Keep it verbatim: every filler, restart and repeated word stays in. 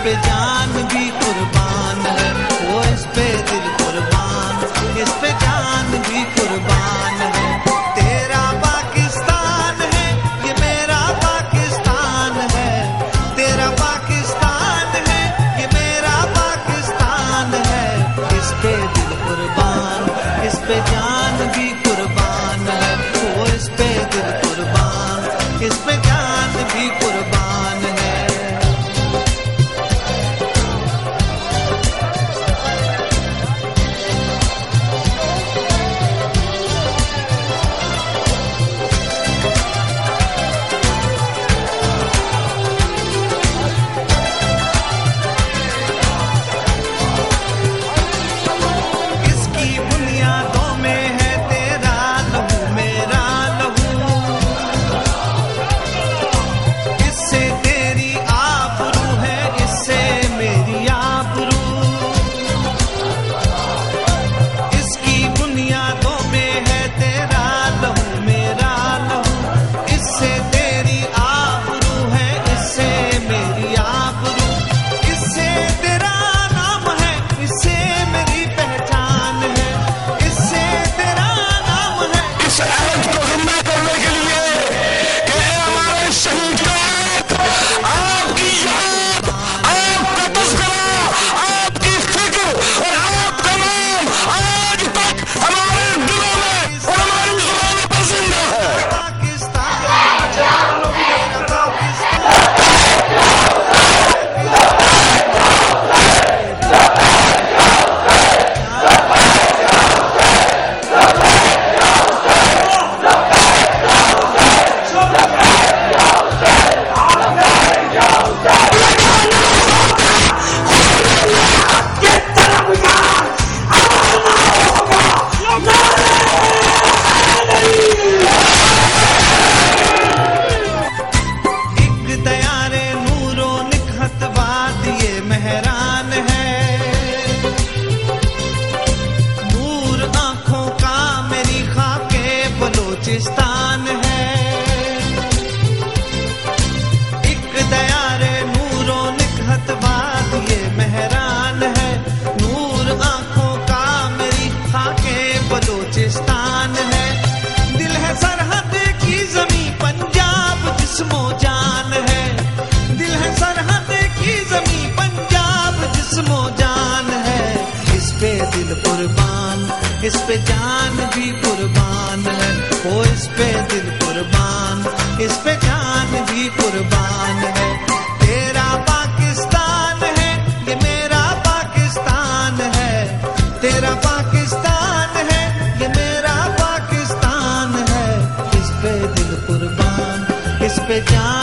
पे जान भी कुर्बान है, वो इस पे दिल कुर्बान, इस पे जान भी कुर्बान है। तेरा पाकिस्तान है, ये मेरा पाकिस्तान है, तेरा पाकिस्तान है, ये मेरा पाकिस्तान है। इस पे दिल कुर्बान, इस पे जान भी कुर्बान है, वो इस पे दिल कुर्बान, इस पे जान भी कुर्बान है। बलूचिस्तान है एक दयारे नूरो निकहत बाद ये मेहरान है। नूर आंखों का मेरी खाके बलूचिस्तान है। दिल है सरहद की जमी पंजाब जिस्मो जान है। दिल है सरहद की जमी पंजाब जिस्मो जान है। इस पे दिल कुर्बान, इस पे जान भी कुर्बान है। वो इस पे दिल कुर्बान, इस पे जान भी कुर्बान है। तेरा पाकिस्तान है, ये मेरा पाकिस्तान है। तेरा पाकिस्तान है, ये मेरा पाकिस्तान है। इस पे दिल कुर्बान, इस पे जान